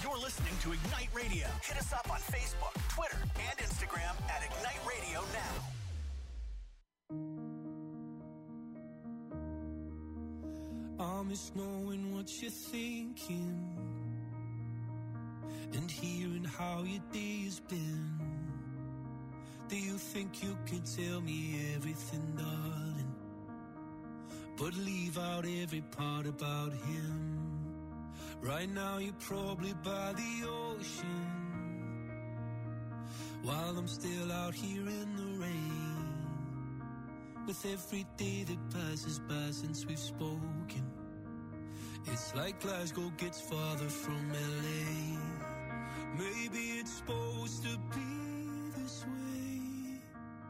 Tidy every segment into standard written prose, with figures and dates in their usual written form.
You're listening to Ignite Radio. Hit us up on Facebook, Twitter, and Instagram at Ignite Radio Now. I miss knowing what you're thinking and hearing how your day has been. Do you think you can tell me everything, darling, but leave out every part about him? Right now you're probably by the ocean, while I'm still out here in the rain. With every day that passes by since we've spoken, it's like Glasgow gets farther from LA. Maybe it's supposed to be this way,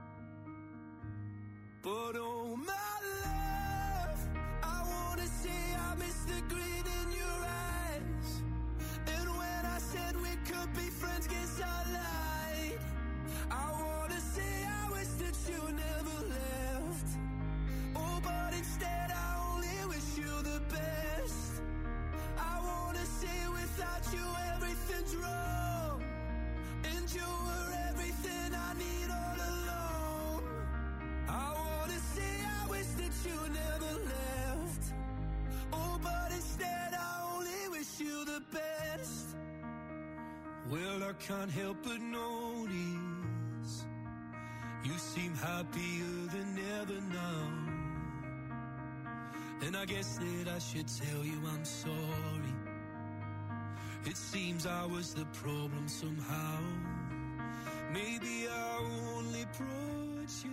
but oh my love, I wanna say I miss the grin in your eyes. And when I said we could be friends, guess I lied. I wanna say I wish that you never left. Oh, but instead I only wish you the best. I wanna say without you everything's wrong, and you were everything I need all along. I wanna say I wish that you never left. Oh, but instead I only wish you the best. Well, I can't help but notice you seem happier than ever now. And I guess that I should tell you I'm sorry. It seems I was the problem somehow. Maybe I only brought you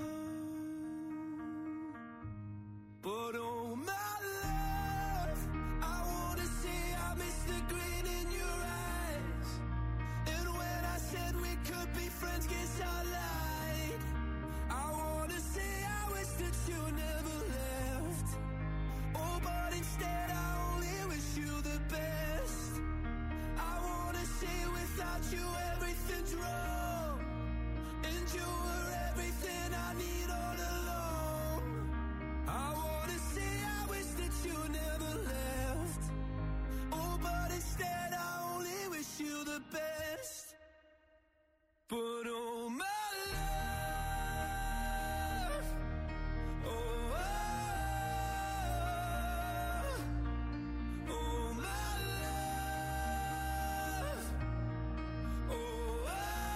down. But oh my love, I wanna say I miss the grin in your eyes. And when I said we could be friends, guess I lied. I wanna say I wish that you never left. Oh, but instead I only wish you the best. I wanna say without you everything's wrong, and you were everything I need all along. I wanna say I wish that you never left. Oh, but instead I only wish you the best. But oh my love, oh, oh my love, oh,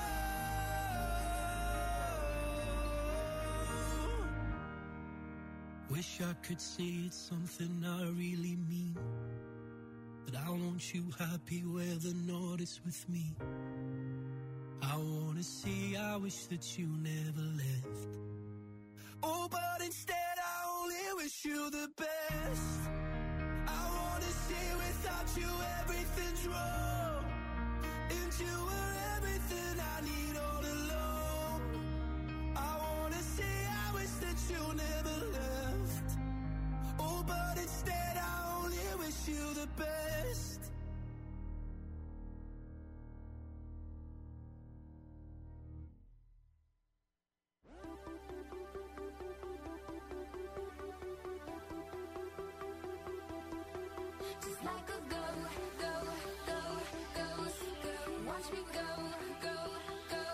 wish I could say it's something I really mean, that I want you happy where the north is with me. I wanna say I wish that you never left. Oh, but instead I only wish you the best. I wanna say without you everything's wrong, and you were everything I need all along. I wanna say I wish that you never left. Oh, but instead I only wish you the best. Just like a go, go, go, ghost, go. Watch me go, go, go.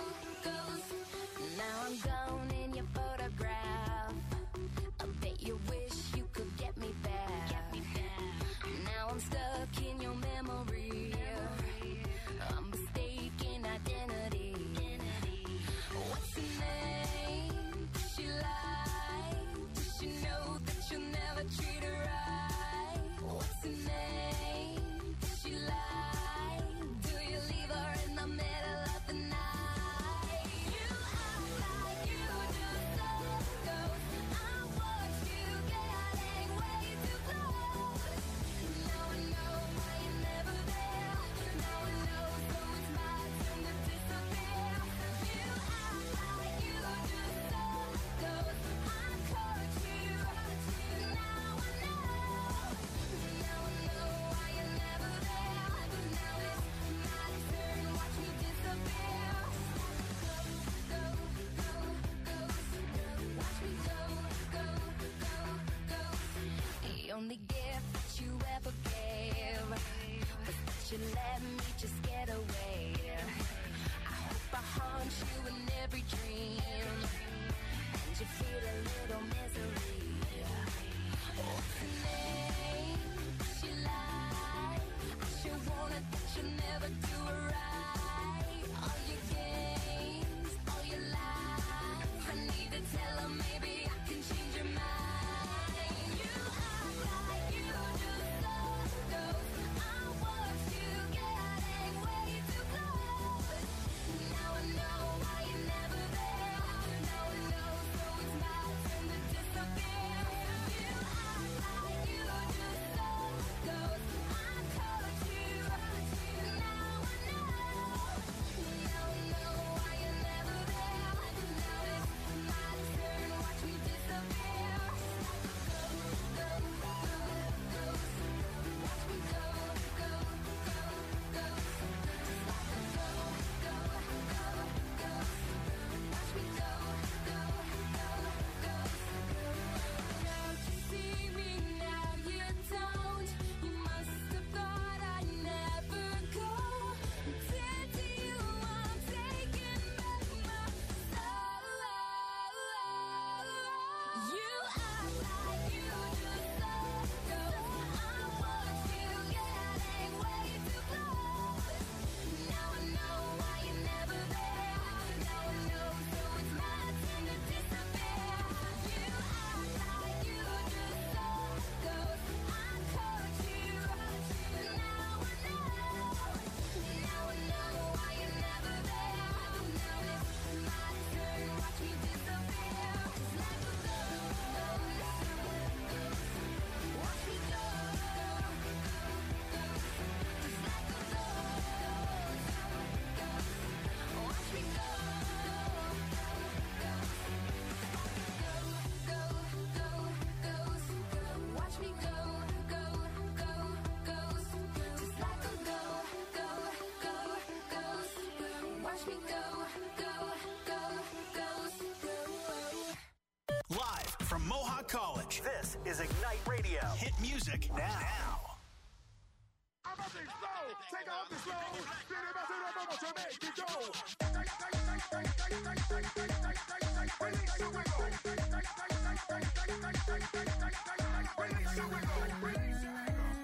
Ignite Radio. Hit music now. I'm up and slow, take off the slow. Release your wiggle. Release your wiggle. Release your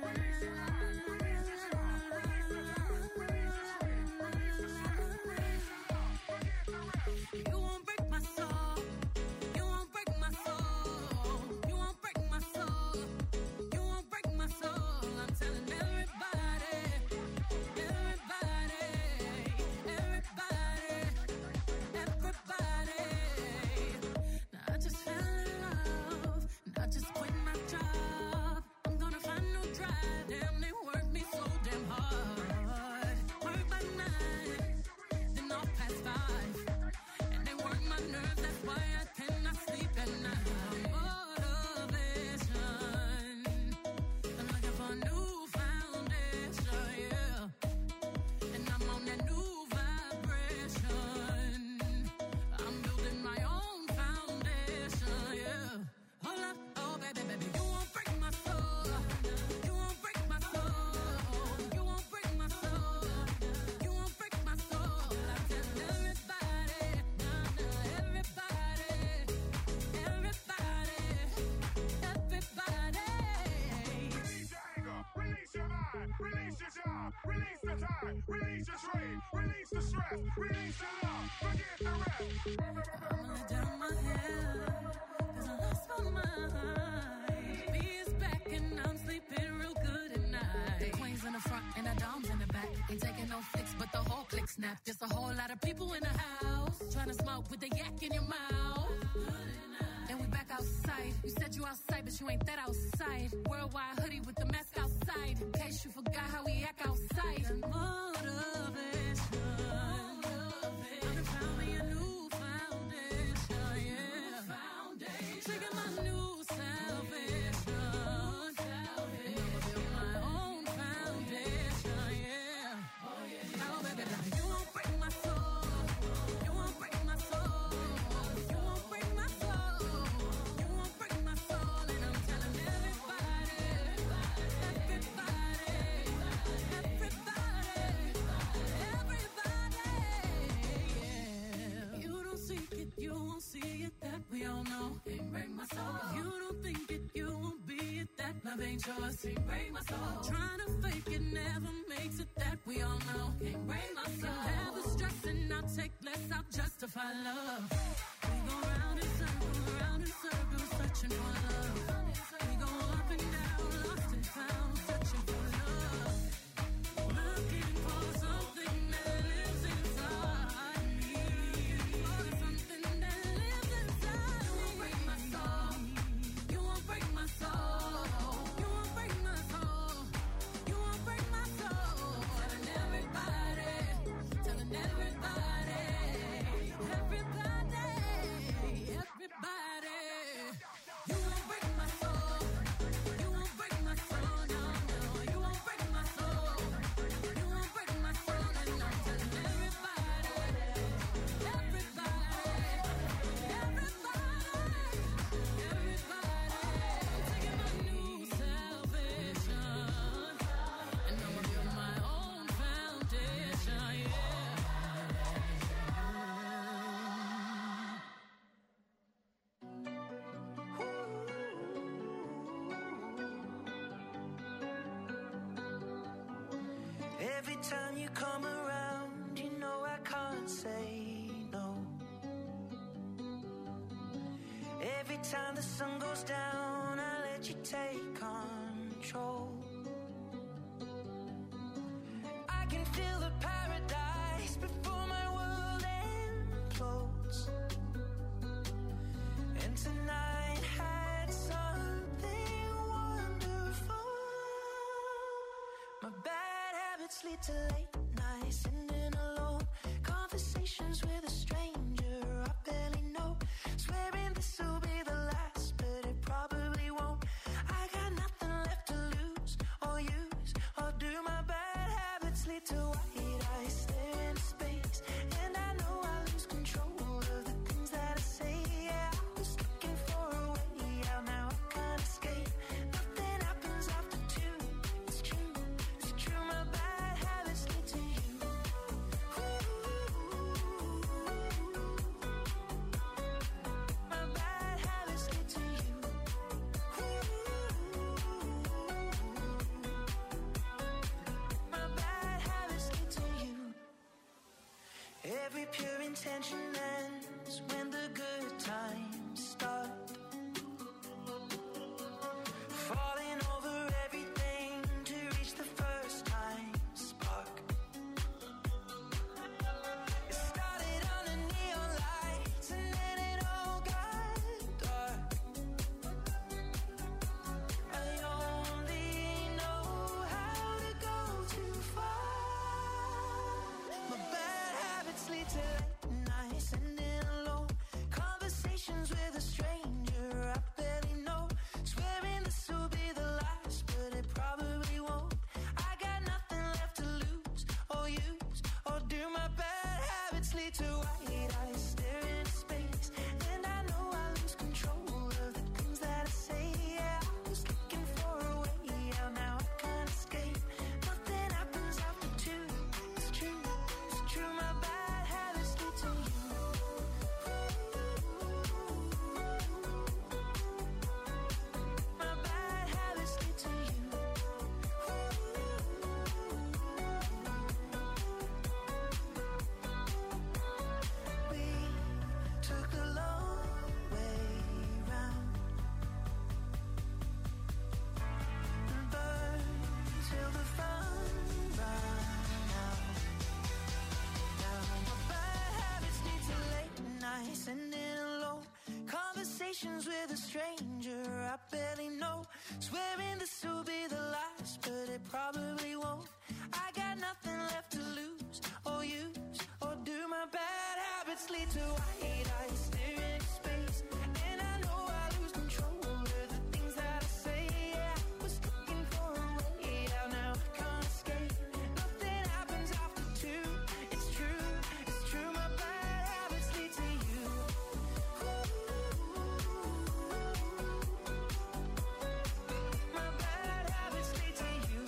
job, release the time, release your strain, release the stress, release the love, forget the rest. I'm gonna down my head, 'cause I lost my mind. B is back and I'm sleeping real good at night. The queen's in the front and the dom's in the back. Ain't taking no flicks, but the whole click snap. Just a whole lot of people in the house, trying to smoke with the yak in your mouth. And we back outside. You said you outside, but you ain't that outside. Worldwide hoodie with the mask outside. In case you forgot how we act outside. Motivation. I'm found me a new foundation, yeah. Taking my new salvation. My own foundation, yeah. Oh, baby, you won't break my soul. You won't break my soul. You won't break my soul. You won't break my soul. And I'm telling everybody, yeah. You don't seek it, you won't see it, that we all know. Can't break my soul. If you don't think it, you won't be it, that love ain't yours. Can't break my soul. Trying to fake it never makes it, that we all know. Can't break my soul. Have the stress and I'll take less, I'll justify love. We go round in circles, searching for love. We go up and down, lost and found, searching for love. Looking for something that lives inside me. For something that lives inside me. You won't break my soul. You won't break my soul. You won't break my soul. You won't break my soul. Telling everybody, everybody, everybody. You won't break my soul. You won't break my soul. No, no. You won't break my soul. You won't break my soul. And I'm telling everybody, everybody, taking my new salvation, and I'm gonna build my own foundation, yeah. Every time you come around, you know I can't say no. Every time the sun goes down, I let you take control. I can feel the paradise before my world implodes. And tonight had something wonderful. My bad habits lead to late nights, sitting alone. Conversations with a stranger I barely know. Swearing this will be the last, but it probably won't. I got nothing left to lose or use or do. My bad habits lead to white eyes stare into space, and I know I lose control of the things that I say. Yeah, I was looking for a way out, now I can't escape. habits lead to white eyes stare into space, and I know I lose control of the things that I say. Yeah, I was looking for a way out, now I can't escape. Nothing happens after two. It's true, my bad habits lead to you. My bad habits lead to you. We took the long way round and burned till the fun ran out. Now my bad habits lead to late nights, sending alone conversations with a stranger I barely know, swearing this will be the last, but it probably won't. I got nothing left to lose or use or do. My bad habits lead to white eyes staring into space, and I know I lose control of the things that I say. Yeah, I was looking for a way out, now I can't escape. Nothing happens after two. It's true, my bad habits lead to you. My bad habits lead to you.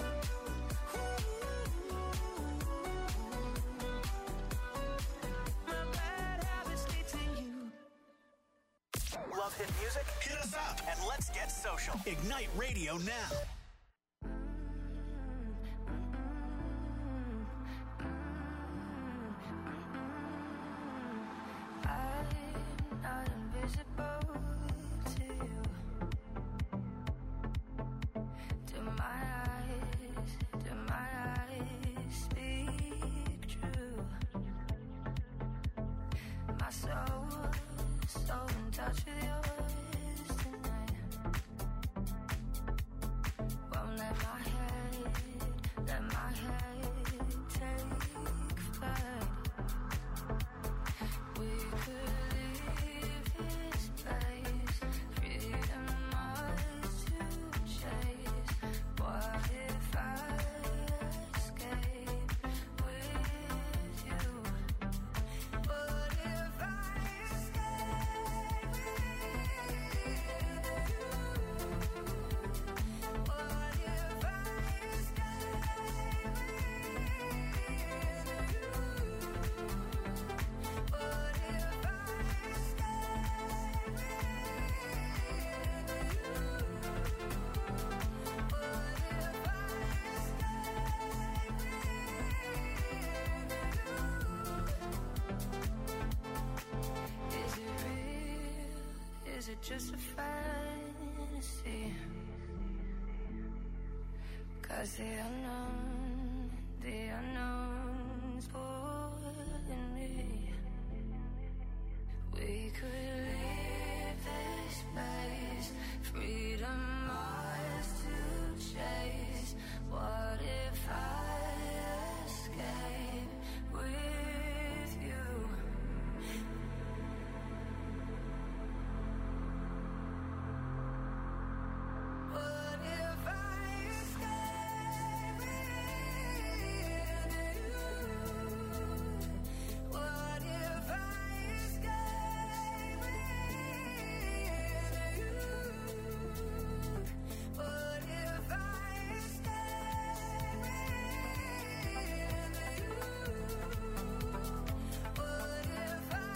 My bad habits lead to you. Love hit music? Hit us up and let's get social. Ignite Radio now. I'm not invisible to you. Do my eyes speak true? My soul's so in touch with yours tonight. Won't let my head take flight. We could leave this place, freedom ours to chase. What if I escape with you? What if I escape with you? What if I escape with Is it real? Is it just a fantasy? 'Cause the unknown's pulling me. We could leave this place, freedom ours to chase. What if I escape with you? What if I escape with you? What if I escape with you? What if I escape with you? What if I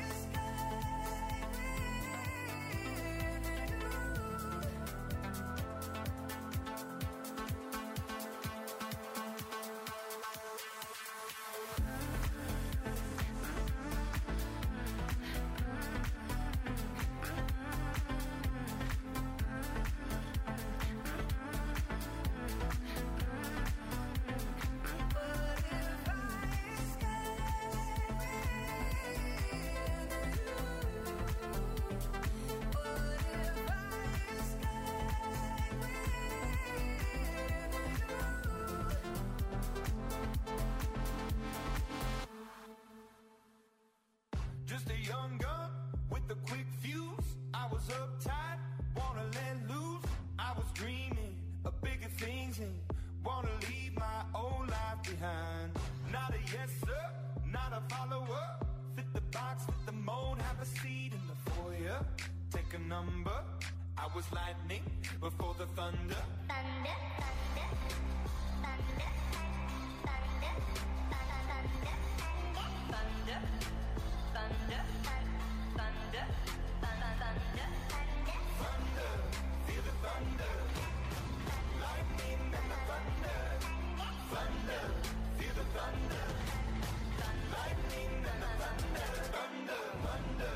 Just a young gun with a quick fuse. I was uptight, wanna let loose. I was dreaming of bigger things and wanna leave my old life behind. Not a yes sir, not a follower. fit the box, fit the mold, have a seat in the foyer. Take a number. I was lightning before the thunder. Thunder, thunder, thunder, thunder, thunder, thunder, thunder, thunder, thunder, thunder, feel the thunder. Lightning and the thunder. Thunder, feel the thunder. Lightning and the thunder. Thunder, thunder,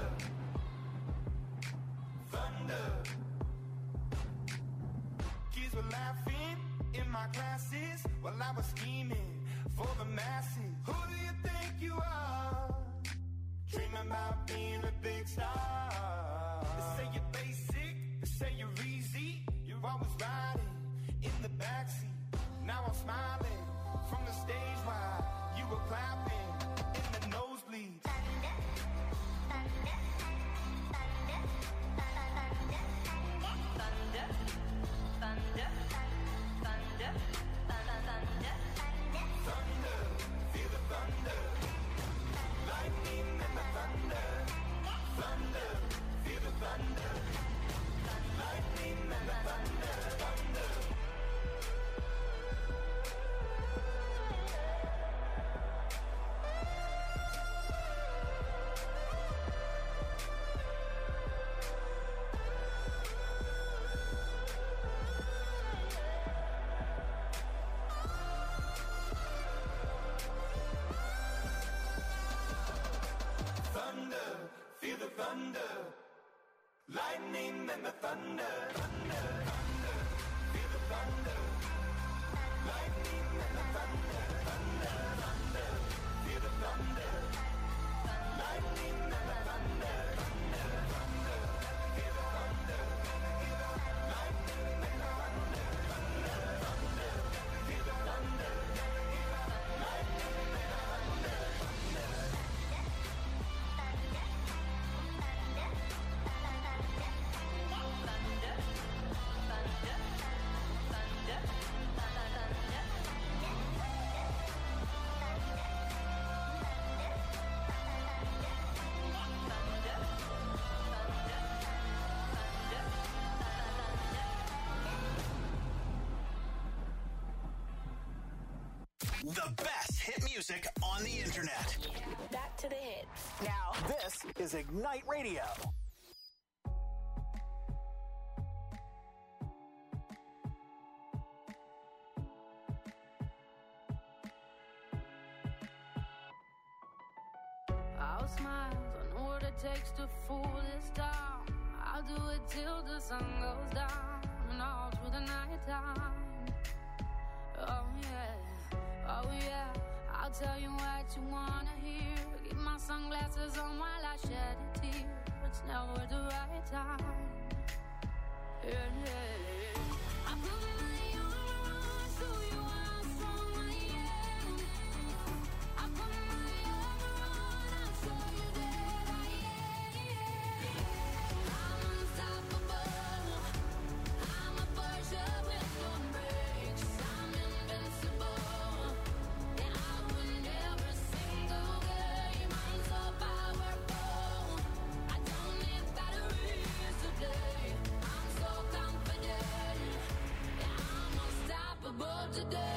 thunder. Kids were laughing in my classes while I was scheming for the masses. Who do you think you are? Dreaming about being a big star. They say you're basic, they say you're easy. You're always riding in the backseat. Now I'm smiling from the stage while you were clapping in the nosebleeds. thunder, thunder, thunder, thunder, thunder, thunder, thunder, thunder, Thunder, feel the thunder. Lightning and the thunder. Thunder, feel the thunder. Lightning and the thunder. Thunder. Thunder, feel the thunder. Lightning and the thunder. Thunder, thunder, feel the thunder. Lightning and the thunder. Thunder, thunder, feel the thunder. Lightning and the thunder. Thunder, thunder, feel the thunder. Lightning and the thunder. Thunder, thunder, feel the thunder. Lightning and the thunder. The best hit music on the internet. Back to the hits. Now, this is Ignite Radio. I'll smile, I know what it takes to fool this town. I'll do it till the sun goes down and all through the night time. Oh yeah, I'll tell you what you wanna hear. Keep my sunglasses on while I shed a tear. It's never the right time. Yeah. I put my armor on, show you how strong I am. I put my armor on, I'll show you that I am. I'm unstoppable. I'm a Porsche with no brakes. I'm invincible. Yeah, I win every single game. I'm so powerful. I don't need batteries to play. I'm so confident. Yeah, I'm unstoppable today.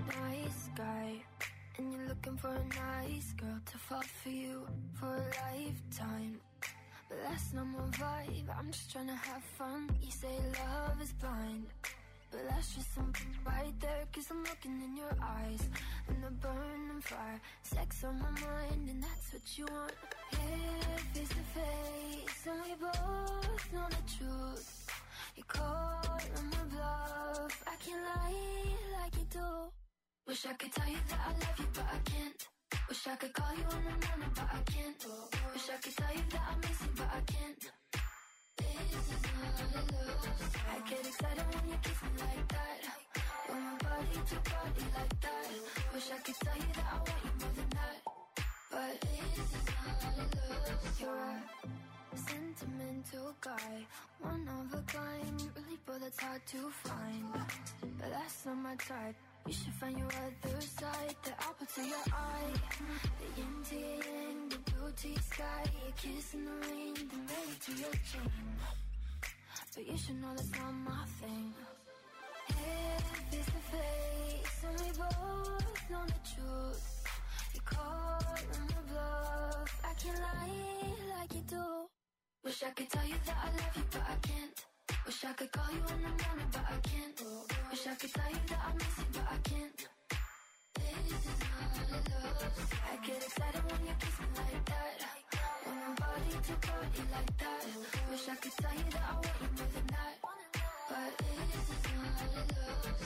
nice guy, and you're looking for a nice girl to fall for you for a lifetime. But that's not my vibe, I'm just trying to have fun. You say love is blind, but that's just something right there. Cause I'm looking in your eyes, and the burning fire. Sex on my mind, and that's what you want. Here, face to face, and we both know the truth. You call on my bluff, I can't lie like you do. Wish I could tell you that I love you, but I can't. Wish I could call you in the morning, but I can't. Wish I could tell you that I miss you, but I can't. This is not love. I get excited when you kiss me like that. When my body to body like that. Wish I could tell you that I want you more than that. But this is not love. You're a sentimental guy, one of a kind, really, but that's hard to find. But that's not my type. You should find your other side, the apple to your eye, the yin to your yang, the blue to your sky, your kiss in the rain, the melody to your chain. But you should know that's not my thing. Head face to face, and we both know the truth. You call on my bluff, I can't lie like you do. Wish I could tell you that I love you, but I can't. Wish I could call you in the morning, but I can't. Wish I could tell you that I miss you, but I can't. This is not love. I get excited when you kiss me like that. When my body to body like that. Wish I could tell you that I want you more than that. But this is not love.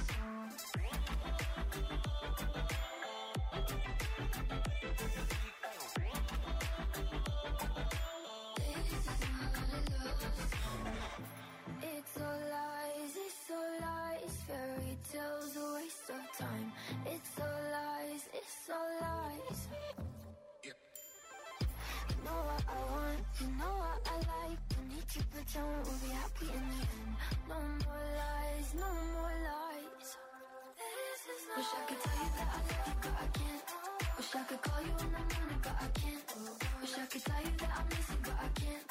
It's all lies, fairy tales, a waste of time. It's all lies, You know what I want, you know what I like. Don't need to pretend we'll be happy in the end. No more lies, no more lies. Wish I could tell you that I love you, but I can't. Wish I could call you in the morning, but I can't. Wish I could tell you that I miss you, but I can't.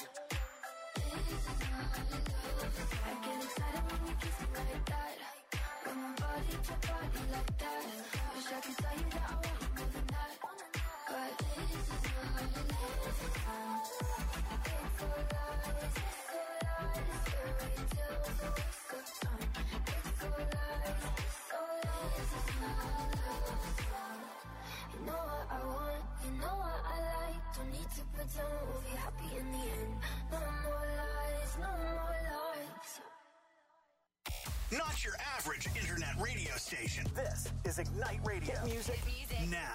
I get excited when you kiss me like that. When my body to body like that. Wish I could tell you that I want you more than that. But this is not love. It's all lies, fairy tales, a waste of time. It's all lies, it's not love. You know what I want, you know what I like. Don't need to pretend we'll be happy in the end. No more lies, no more lies. Not your average internet radio station. This is Ignite Radio. Hit music now.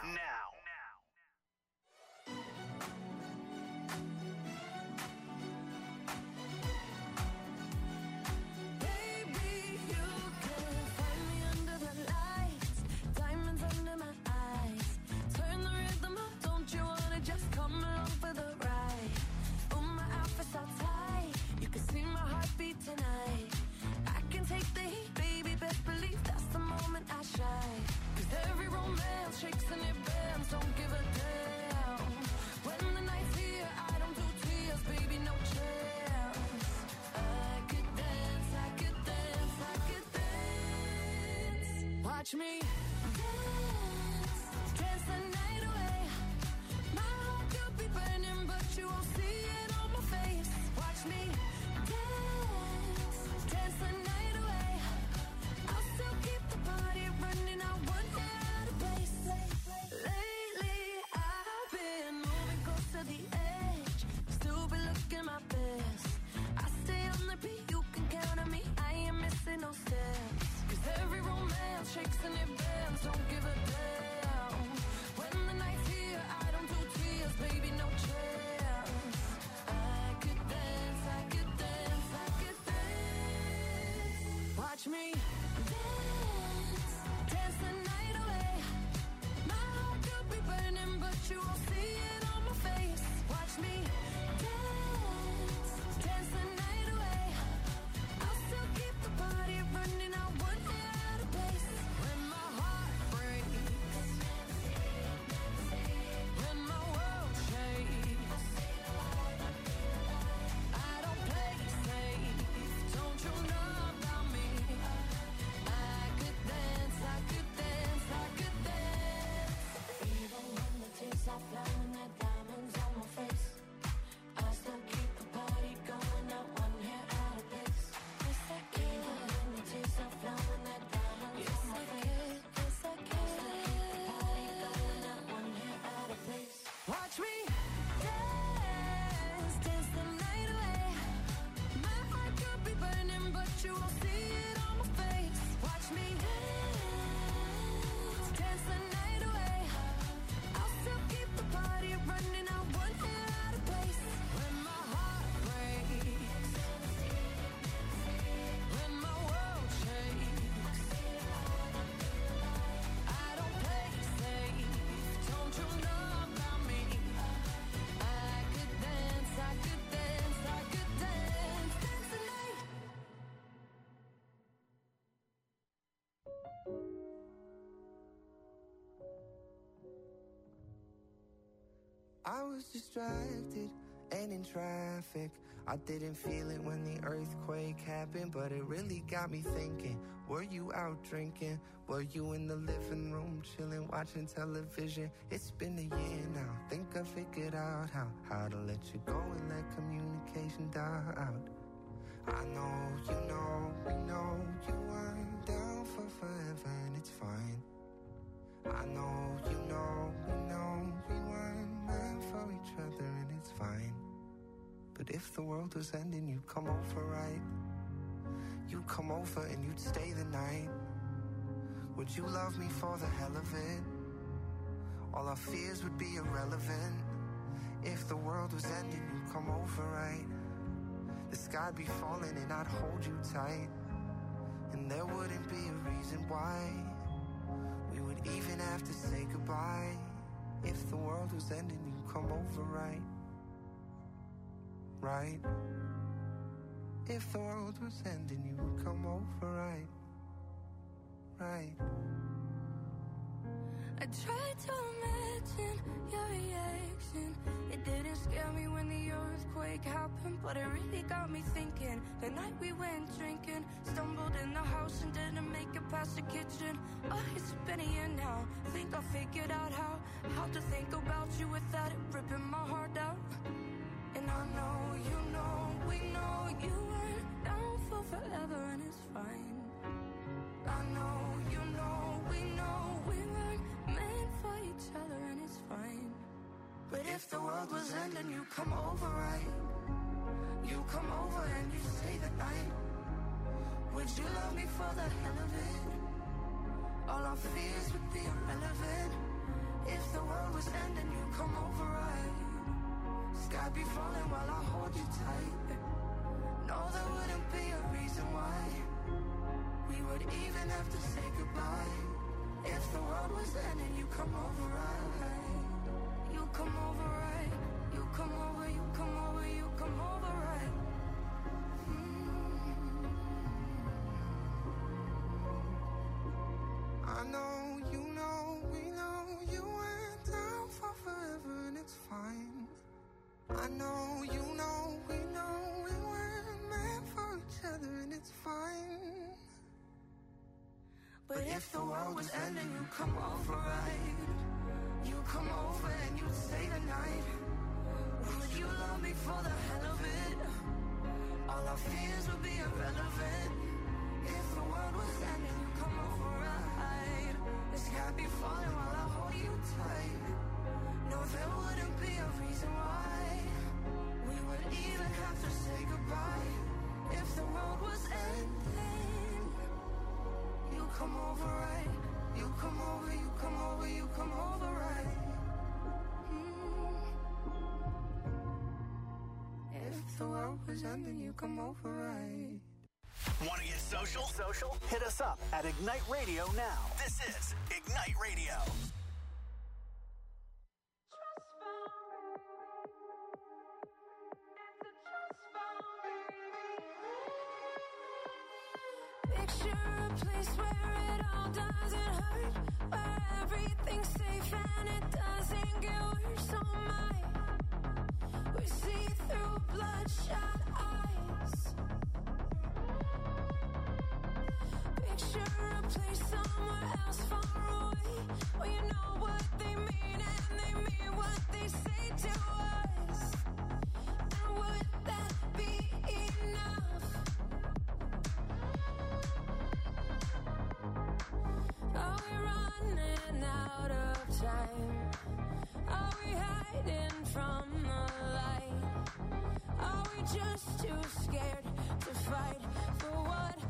Baby, you can find me under the lights, diamonds under my eyes. Turn the rhythm up, don't you wanna just come along for the ride? Oh, my outfit's all tight, you can see my heartbeat tonight. I can take the heat, baby, best believe that's the moment I shine. 'Cause every romance shakes and it bends, don't give a damn. When the night's here, I don't do tears, baby, no chance. I could dance, I could dance, I could dance. Watch me dance, dance the night away. My heart could be burning, but you won't see it on my face. Watch me dance, dance the night away. I'll still keep the party running, I won't get out of place. Lately, I've been moving close to the edge, still be looking my best. I stay on the beat, you can count on me, I ain't missing no steps. 'Cause every romance shakes and it bends, don't give a damn. When the night's here, I don't do tears, baby, no chance. I could dance, I could dance, I could dance. Watch me dance, dance the night away. My heart could be burning, but you won't see it on my face. Watch me dance, dance the night away. I'll still keep the party running, I won't get out of place. When my heart breaks, when my world shakes, I don't play safe, don't you know about me? I could dance, I could dance, I you won't see it on my face. Watch me dance the night away. I'll still keep the party running. I won't get out of place. When my heart breaks, when my world shakes, I don't play safe. Don't you know about me? I could dance, I could dance, I could dance, dance the night. I was distracted and in traffic. I didn't feel it when the earthquake happened, but it really got me thinking. Were you out drinking? Were you in the living room chilling, watching television? It's been a year now. Think I figured out how to let you go and let communication die out. I know, you know, we know you weren't down for forever, and it's fine. I know, you know, we know we weren't meant for each other, and it's fine. But if the world was ending, you'd come over, right? You'd come over and you'd stay the night. Would you love me for the hell of it? All our fears would be irrelevant. If the world was ending, you'd come over, right? The sky'd be falling and I'd hold you tight. And there wouldn't be a reason why we would even have to say goodbye. If the world was ending, you'd come over, right? Right? If the world was ending, you would come over, right? Right? I tried to imagine your reaction. It didn't scare me when the earthquake happened, but it really got me thinking. The night we went drinking, stumbled in the house and didn't make it past the kitchen. Oh, it's been a year now. Think I figured out how to think about you without it ripping my heart out. And I know, you know, we know you weren't down for forever, and it's fine. I know, you know, we weren't meant for each other, and it's fine. But if the world was ending, you come over, right? You come over and you stay the night. Would you love me for the hell of it? All our fears would be irrelevant. If the world was ending, you come over, right? Sky be falling while I hold you tight. No, there wouldn't be a reason why we would even have to say goodbye. If the world was ending, you come over, right? You come over, right? You come over, you come over, you come over, right? I know, you know, we know you went down for forever, and it's fine. I know, you know, we weren't meant for each other, and it's fine. But if the world was ending, you come over, right? You come over and you stay the night. Would you love me for the hell of it? All our fears would be irrelevant. If the world was ending, you come over, right? The sky be falling while I hold you tight. No, there wouldn't be a reason why we would even have to say goodbye. If the world was ending, you come over, right? You come over, you come over, you come over, right? If the world was ending, you come over, right? Want to get social? Hit us up at Ignite Radio now. This is Ignite Radio. Picture a place where it all doesn't hurt, where everything's safe and it doesn't get worse. Oh my, we see through bloodshot eyes. Picture a place somewhere else far away, where you know what they mean and they mean what they say to us. And would that be enough? Are we running out of time? Are we hiding from the light? Are we just too scared to fight for what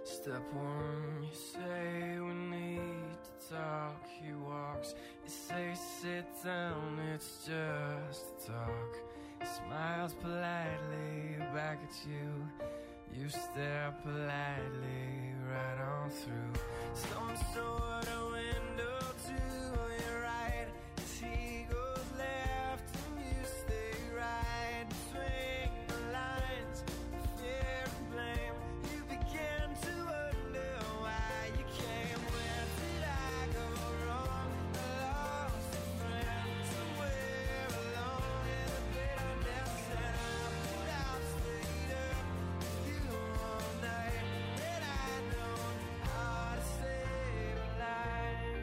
Step one, you say we need to talk. He walks, you say sit down, it's just talk. He smiles politely back at you. You stare politely right on through some sort of window to your right. As he goes left and you stay right between the lines of fear and blame. You begin to wonder why you came. Where did I go wrong? I lost a friend somewhere alone in the bitterness, and I put out straight up you all night. And I know how to save a life.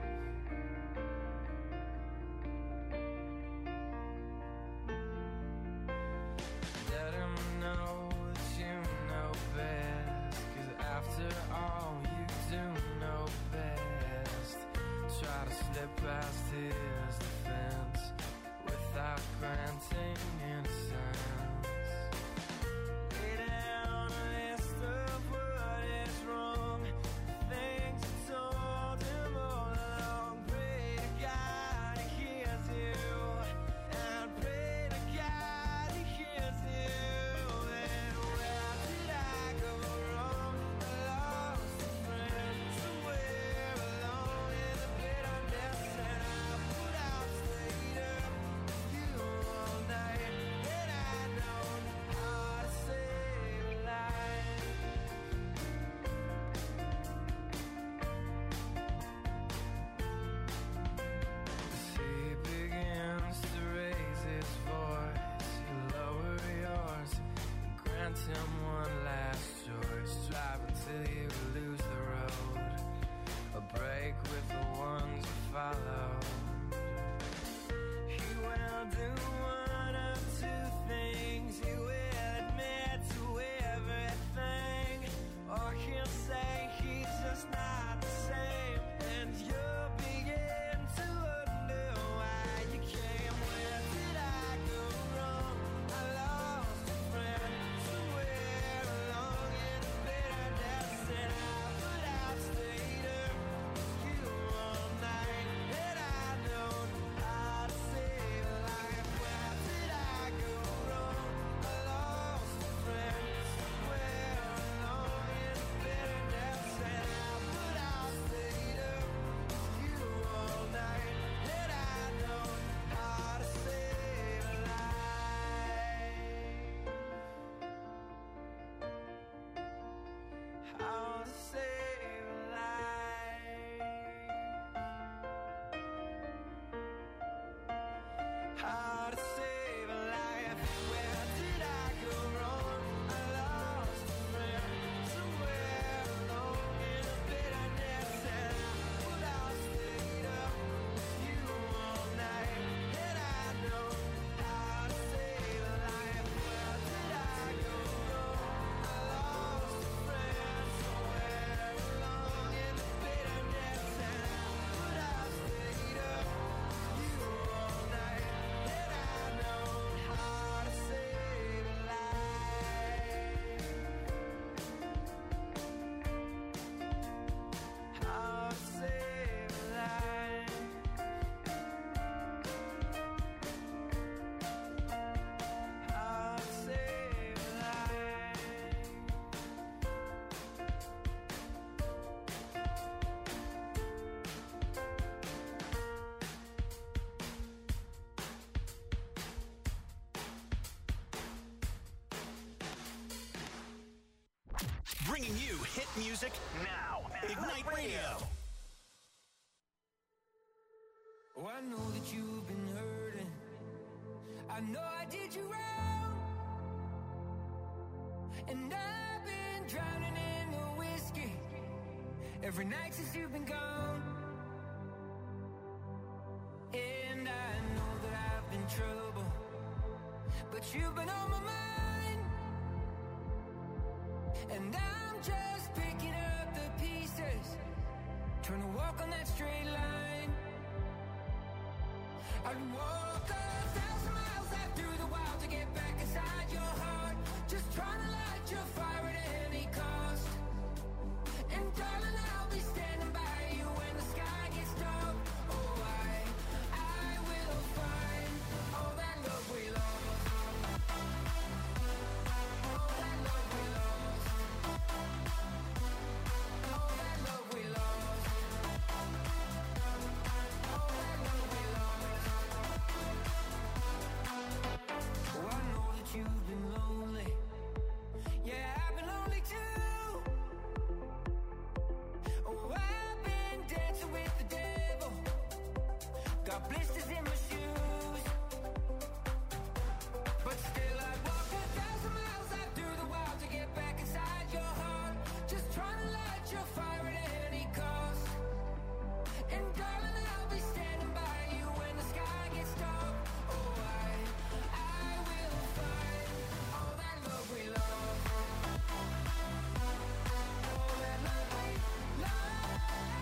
Let him know that you know best, 'cause after all you do know best. Try to slip past his defense without granting innocence. Lay down a list of what is wrong, things you told him all along. Pray to God he hears you, and pray to God he hears you. And where did I go wrong? I lost a friend somewhere alone in the bitterness, and I put out straight up you all night. And I know how to save a life. As he begins to raise his voice, you lower yours and grant him one last choice. Drive until you lose the road, a break with the ones you follow. He will do one of two things. He will admit to everything, or he'll say he's just not the same, and you'll begin to wonder why you came. Where did I go wrong? I lost a friend somewhere along in the bitterness, and I put out straight up you all night. And I know how to save a life. Where did I go wrong? I lost a friend somewhere along in the bitterness, and I put out straight up you all night. And I know how to save a life. How to save a life. How to save a life. Where did I go wrong? I lost a friend somewhere alone in the bitterness, and I put out straight up you all night. And I know how to save a life. Where did I go wrong? I lost a friend somewhere along in the bitterness, and I put out straight up you all night. And I know how to save a life. How to save a life. How to save a life. Bringing you hit music now. Ignite Radio. Oh, I know that you've been hurting. I know I did you wrong. And I've been drowning in the whiskey every night since you've been gone. And I know that I've been trouble, but you've been on my mind. And I'm just picking up the pieces, trying to walk on that straight line. I'd walk 1,000 miles out through the wild to get back inside your heart, just trying to light your fire at any cost. got blisters in my shoes, but still I'd walk 1,000 miles out through the wild to get back inside your heart. Just trying to light your fire at any cost. And darling, I'll be standing by you when the sky gets dark. Oh, I will find all that love we love. All that love we love.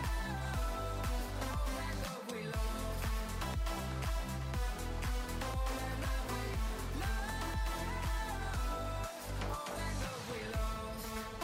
All that love we love. All that love we love. All that love we love.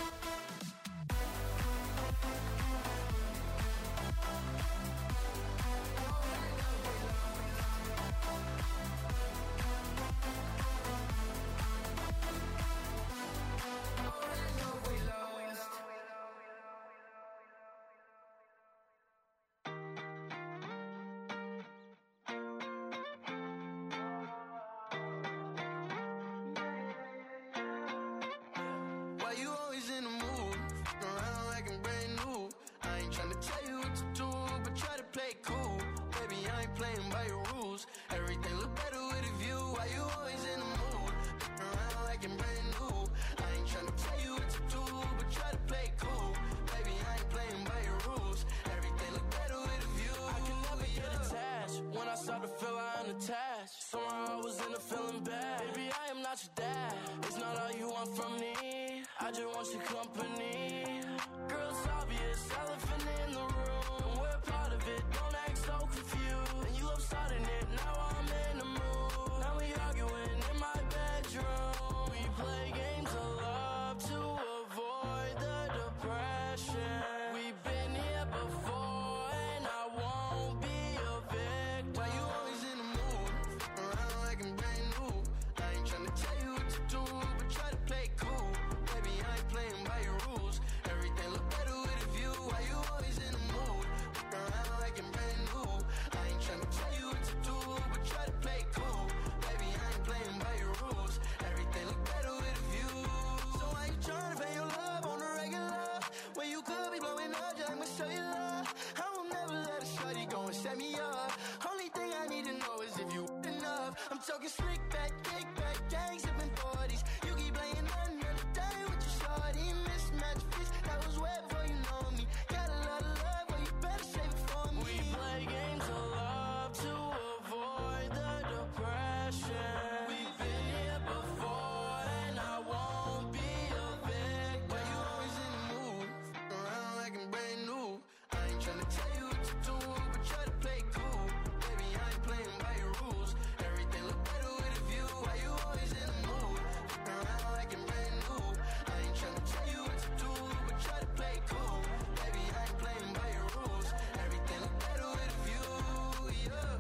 Why you always in the mood? Around like I'm brand new. I ain't tryna tell you what to do, but try to play cool. Baby, I ain't playing by your rules. Everything look better with a view. Why you always in the mood? Around like I'm brand new. I ain't tryna tell you what to do, but try to play cool. Baby, I ain't playing by your rules. Everything look better with a view. I can never get attached. When I start to feel I'm unattached, somehow I was in a feeling bad. Baby, I am not your dad. It's not all you want from me. I just want your company. Girl, it's obvious, elephant in the room, and we're part of it. Don't act so confused. And you love starting it. Now I'm in the mood. Now we arguing in my bedroom. We play games of love to avoid the depression. We've been here before, and I won't be a victim. Why you always in the mood? Around like I'm brand new. I ain't tryna tell you what to do, but try to play cool. Baby, I ain't playing by your rules. Everything look better with a view. Why you always in the mood? Around like I'm brand new. I ain't tryna tell you what to do, but try to play cool. Baby, I ain't playing by your rules. Everything look better with a view. So why you tryna pay your love on the regular? When you could be blowing up just like my cellular. I will never let a shorty go and set me up. Only thing I need to know is if you enough. I'm talking slick back, kick back, gang sipping 40s. You keep playing another day with your shorty. Mismatch fist, that was way before you know me. Got a lot of love, but you better save it for me. We play games of love to avoid the depression. We've been here before, and I won't be a victim. Why you always in the mood? Around like I'm brand new. I ain't tryna tell you what to do, but try to play cool. Baby, I ain't playing by your rules. Everything look better with a view. Why you always in the mood? Around like I'm brand new. I ain't tryna tell you what to do, but try to play cool. Baby, I ain't playing by your rules. Everything look better with a view, yeah.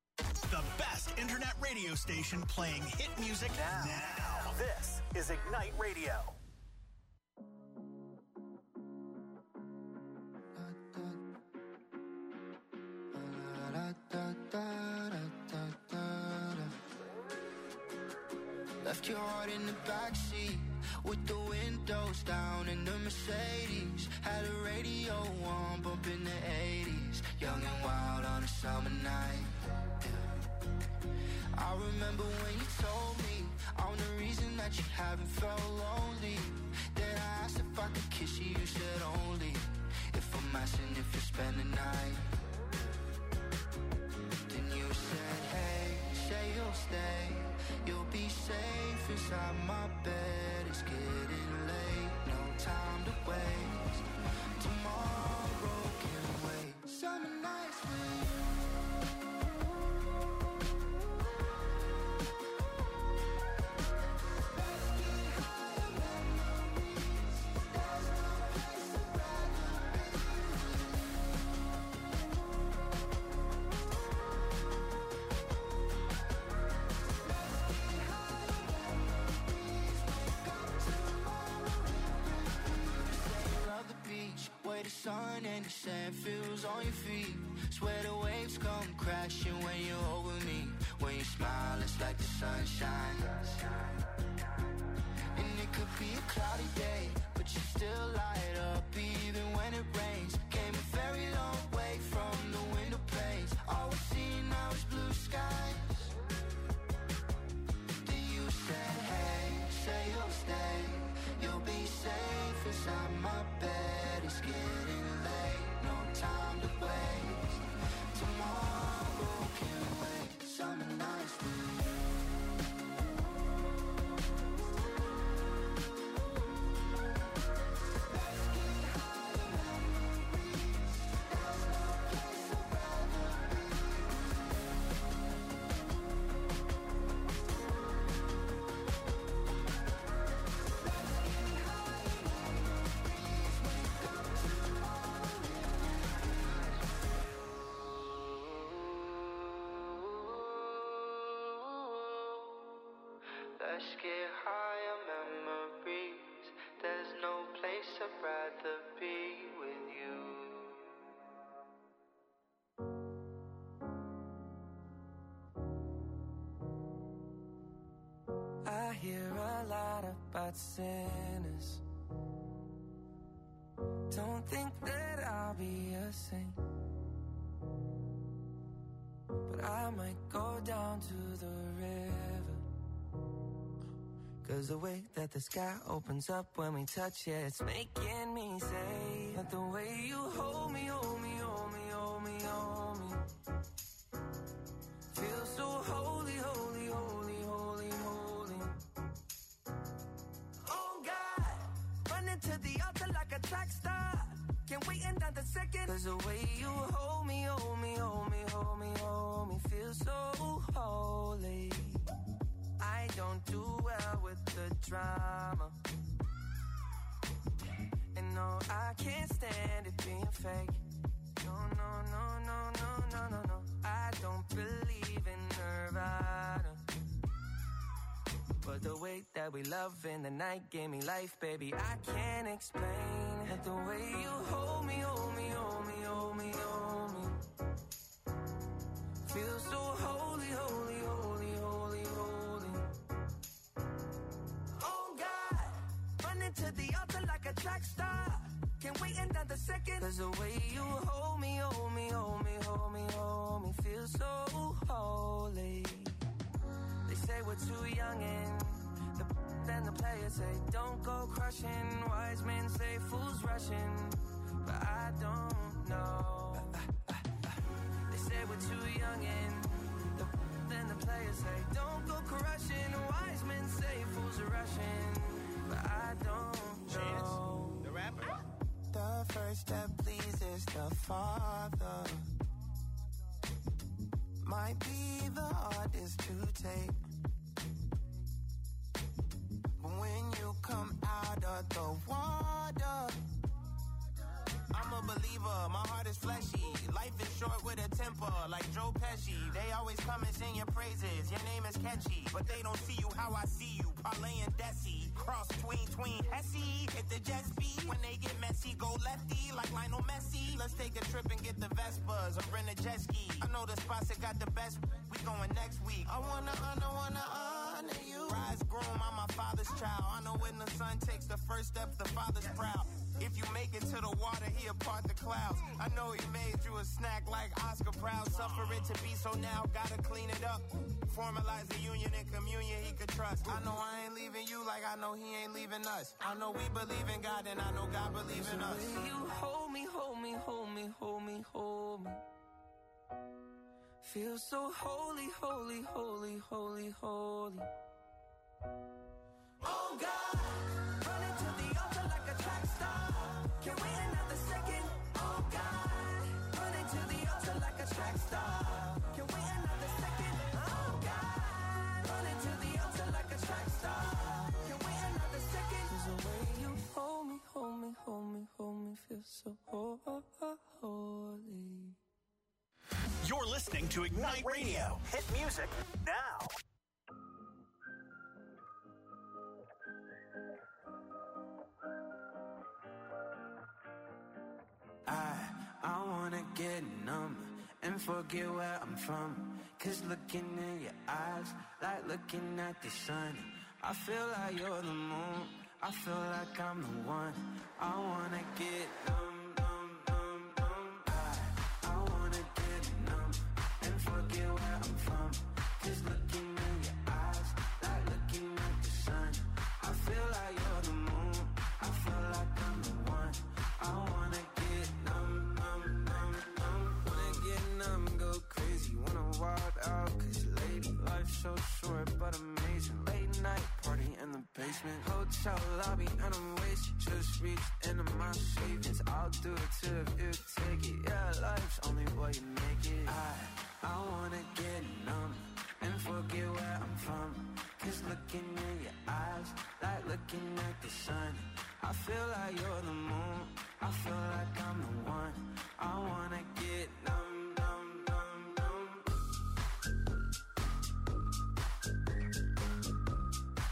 The best internet radio station playing hit music now. This is Ignite Radio. Left your heart in the backseat with the windows down in the Mercedes. Had a radio on, bumping the 80s. Young and wild on a summer night. Yeah. I remember when you told me I'm the reason that you haven't felt lonely. Then I asked if I could kiss you, you said only if I'm asking if you spend the night. Then you said, hey, say you'll stay. You'll be safe inside my bed. It's getting late, no time to waste. Tomorrow can wait. Summer nights with you. Let's get higher memories. There's no place I'd rather be. The sun and the sand feels on your feet. Swear the waves come crashing when you're over me. When you smile, it's like the sunshine. And it could be a cloudy day, but you still light up even when it rains. Came a very long way from the window panes. All we see now Let's get higher memories. There's no place I'd rather be with you. I hear a lot about sinners. Don't think that I'll be a saint, but I might go down to the river. 'Cause the way that the sky opens up when we touch it, it's making me say that the way you hold me, hold me, hold me, hold me, hold me, feels so holy, holy, holy, holy, holy. Oh God, running to the altar like a track star. Can't wait another second. 'Cause the way you hold me, hold me, hold me, hold me, hold me, feels so holy. I don't do well with the drama, and no, I can't stand it being fake. No, no, no, no, no, no, no, no. I don't believe in Nirvana, but the way that we love in the night gave me life, baby. I can't explain that the way you hold me, hold me, hold me, hold me, hold me, feels so holy, holy, holy, holy, holy. Oh God, running to the altar like a track star. Can't wait another second. 'Cause the way you hold me, hold me, hold me, hold me, hold me, feels so holy. They say we're too young and then the players say don't go crushing. Wise men say fools rushing, but I don't know. They say we're too young and then the players say don't go crushing. Wise men say fools are rushing, but I don't know. The rapper. The first step pleases the Father. Might be the hardest to take, but when you come out of the water, I'm a believer, my heart is fleshy. Life is short with a temper, like Joe Pesci. They always come and sing your praises, your name is catchy, but they don't see you how I see you. Parlay and Desi, cross tween Hesse. Hit the jet speed, when they get messy, go lefty like Lionel Messi. Let's take a trip and get the Vespas, or rent a jet ski. I know the spots that got the best, we going next week. I wanna honor you. Rise groom, I'm my father's child. I know when the son takes the first step, the father's proud. If you make it to the water, he'll part the clouds. I know he made you a snack like Oscar Proud. Suffer it to be, so now gotta clean it up. Formalize the union and communion he could trust. I know I ain't leaving you like I know he ain't leaving us. I know we believe in God and I know God believes in us. You hold me, hold me, hold me, hold me, hold me, feel so holy, holy, holy, holy, holy. Oh God, running to the altar like a track star. Can't wait another second. Oh God, running to the altar like a track star. Can't wait another second. Oh God, running to the altar like a track star. Can't wait another second. 'Cause the way you hold me, hold me, hold me, hold me, feels so holy. You're listening to Ignite Radio. Hit music now. I wanna get numb and forget where I'm from. 'Cause looking in your eyes, like looking at the sun. I feel like you're the moon, I feel like I'm the one. I wanna get numb, numb, numb, numb. I wanna get numb and forget where I'm from. 'Cause looking in your eyes, like looking at the sun. I feel like you're the moon, I feel like I'm the one. I wanna get numb, numb, numb, numb. Wanna get numb, go crazy, wanna wild out. 'Cause lady, life's so short but amazing. Late night party in the basement, hotel lobby and I'm wasted. Just reached into my savings, I'll do it too if you take it. Yeah, life's only what you make it. I wanna get numb and forget where I'm from. 'Cause looking in your eyes, like looking at the sun. I feel like you're the moon, I feel like I'm the one. I wanna get numb, numb, numb, numb.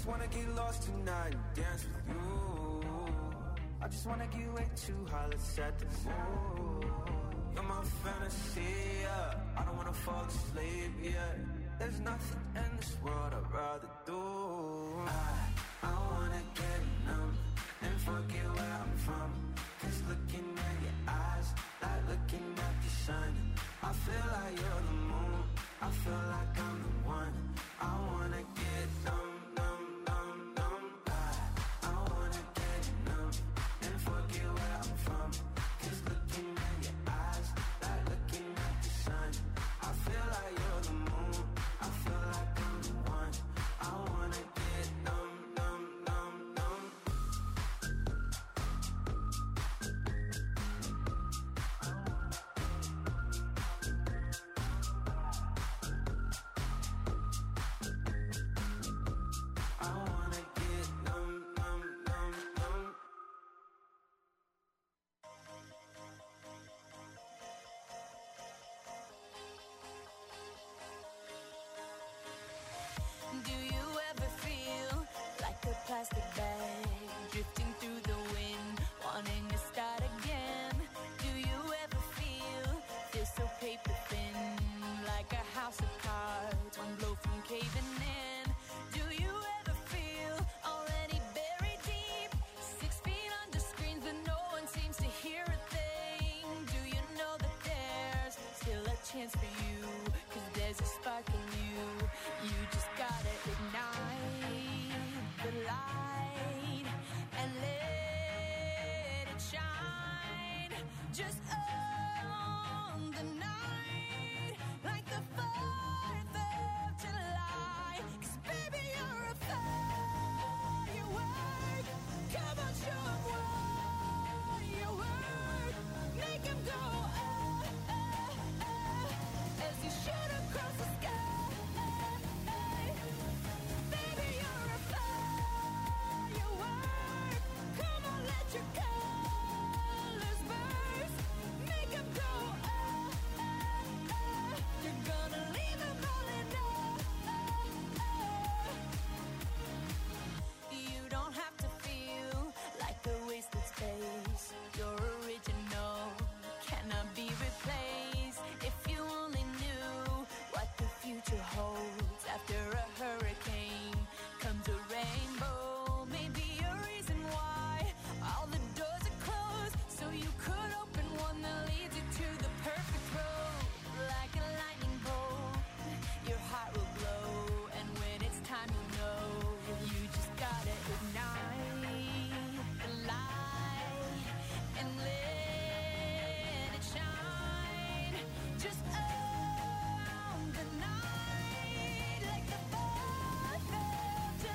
just wanna get lost tonight and dance with you. I just wanna get way too high, let's set the mood. You're my fantasy, yeah. I don't wanna fall asleep, yeah. There's nothing in this world I'd rather do. I wanna get numb and forget where I'm from. Cause looking at your eyes, like looking at the sun. I feel like you're the moon, I feel like I'm the one. I wanna get numb, numb, numb, numb. I wanna get numb and forget where I'm from. Cause looking at your eyes, like looking at the sun. I feel like you're the moon, I feel like I'm the one. I wanna get numb, numb, numb, numb. I wanna get numb, numb, numb, numb. Do you ever feel like a plastic bag drifting through the wind, wanting to start again? Do you ever feel so paper thin, like a house of cards, one blow from caving in? Do you ever feel already buried deep, 6 feet under screens, but no one seems to hear a thing? Do you know that there's still a chance for you? Cause there's a spark in you. You just gotta ignite the light and let it shine. Just